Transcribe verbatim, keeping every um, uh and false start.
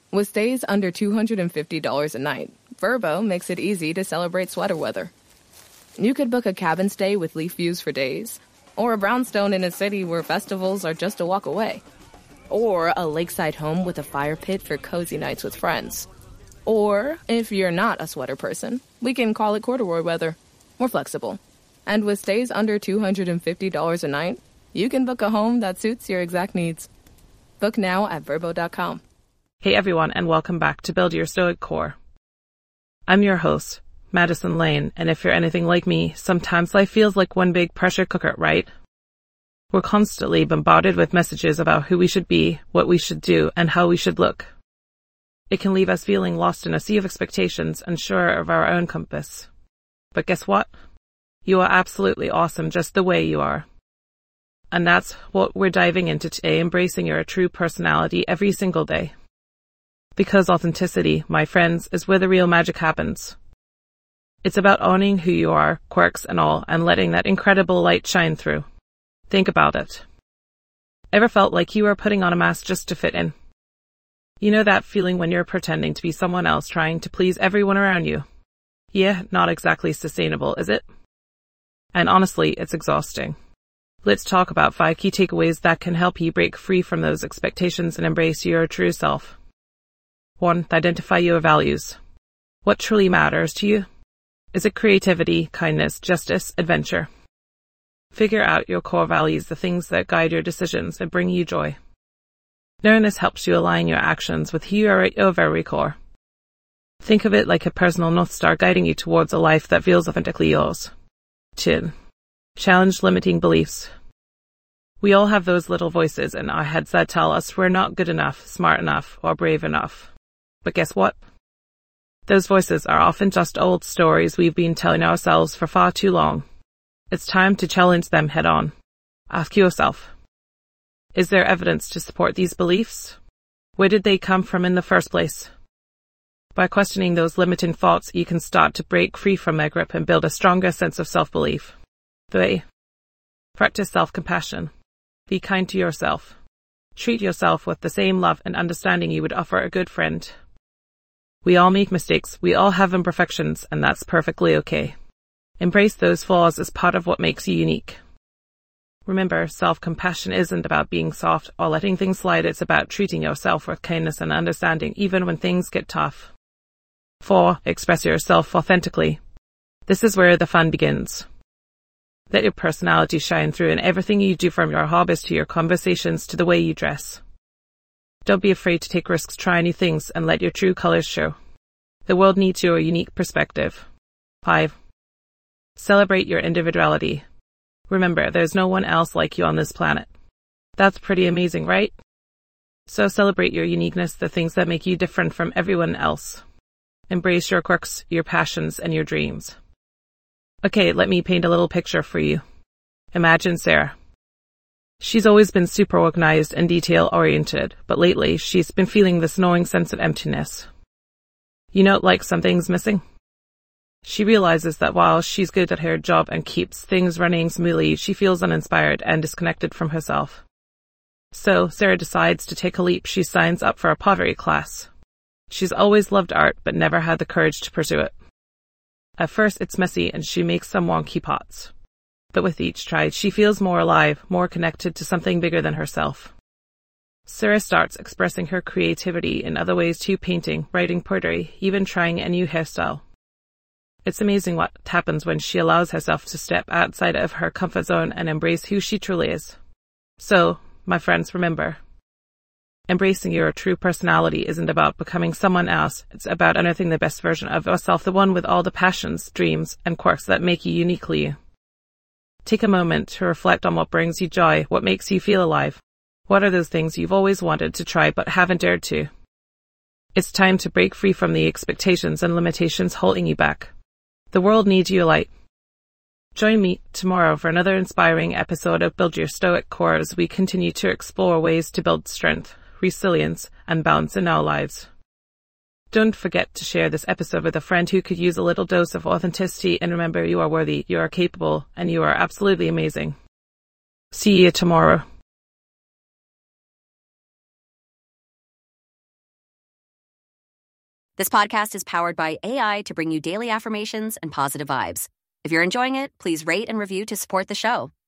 With stays under two hundred fifty dollars a night, Vrbo makes it easy to celebrate sweater weather. You could book a cabin stay with leaf views for days, or a brownstone in a city where festivals are just a walk away, or a lakeside home with a fire pit for cozy nights with friends. Or, if you're not a sweater person, we can call it corduroy weather. We're flexible. And with stays under two hundred fifty dollars a night, you can book a home that suits your exact needs. Book now at Vrbo dot com. Hey everyone, and welcome back to Build Your Stoic Core. I'm your host, Madison Lane, and if you're anything like me, sometimes life feels like one big pressure cooker, right? We're constantly bombarded with messages about who we should be, what we should do, and how we should look. It can leave us feeling lost in a sea of expectations, unsure of our own compass. But guess what? You are absolutely awesome just the way you are. And that's what we're diving into today, embracing your true personality every single day. Because authenticity, my friends, is where the real magic happens. It's about owning who you are, quirks and all, and letting that incredible light shine through. Think about it. Ever felt like you were putting on a mask just to fit in? You know that feeling when you're pretending to be someone else, trying to please everyone around you? Yeah, not exactly sustainable, is it? And honestly, it's exhausting. Let's talk about five key takeaways that can help you break free from those expectations and embrace your true self. One, identify your values. What truly matters to you? Is it creativity, kindness, justice, adventure? Figure out your core values, the things that guide your decisions and bring you joy. Knowing this helps you align your actions with who you are at your very core. Think of it like a personal North Star guiding you towards a life that feels authentically yours. Two, challenge limiting beliefs. We all have those little voices in our heads that tell us we're not good enough, smart enough, or brave enough. But guess what? Those voices are often just old stories we've been telling ourselves for far too long. It's time to challenge them head on. Ask yourself, is there evidence to support these beliefs? Where did they come from in the first place? By questioning those limiting thoughts, you can start to break free from their grip and build a stronger sense of self-belief. Three, practice self-compassion. Be kind to yourself. Treat yourself with the same love and understanding you would offer a good friend. We all make mistakes, we all have imperfections, and that's perfectly okay. Embrace those flaws as part of what makes you unique. Remember, self-compassion isn't about being soft or letting things slide, it's about treating yourself with kindness and understanding even when things get tough. Four, express yourself authentically. This is where the fun begins. Let your personality shine through in everything you do, from your hobbies to your conversations to the way you dress. Don't be afraid to take risks, try new things, and let your true colors show. The world needs your unique perspective. Five, celebrate your individuality. Remember, there's no one else like you on this planet. That's pretty amazing, right? So celebrate your uniqueness, the things that make you different from everyone else. Embrace your quirks, your passions, and your dreams. Okay, let me paint a little picture for you. Imagine Sarah. She's always been super organized and detail-oriented, but lately she's been feeling this gnawing sense of emptiness. You know, like something's missing? She realizes that while she's good at her job and keeps things running smoothly, she feels uninspired and disconnected from herself. So, Sarah decides to take a leap. She signs up for a pottery class. She's always loved art, but never had the courage to pursue it. At first, it's messy and she makes some wonky pots. But with each try, she feels more alive, more connected to something bigger than herself. Sarah starts expressing her creativity in other ways too, painting, writing poetry, even trying a new hairstyle. It's amazing what happens when she allows herself to step outside of her comfort zone and embrace who she truly is. So, my friends, remember, embracing your true personality isn't about becoming someone else. It's about unearthing the best version of yourself, the one with all the passions, dreams, and quirks that make you uniquely you. Take a moment to reflect on what brings you joy, what makes you feel alive. What are those things you've always wanted to try but haven't dared to? It's time to break free from the expectations and limitations holding you back. The world needs your light. Join me tomorrow for another inspiring episode of Build Your Stoic Core as we continue to explore ways to build strength, resilience, and balance in our lives. Don't forget to share this episode with a friend who could use a little dose of authenticity, and remember, you are worthy, you are capable, and you are absolutely amazing. See you tomorrow. This podcast is powered by A I to bring you daily affirmations and positive vibes. If you're enjoying it, please rate and review to support the show.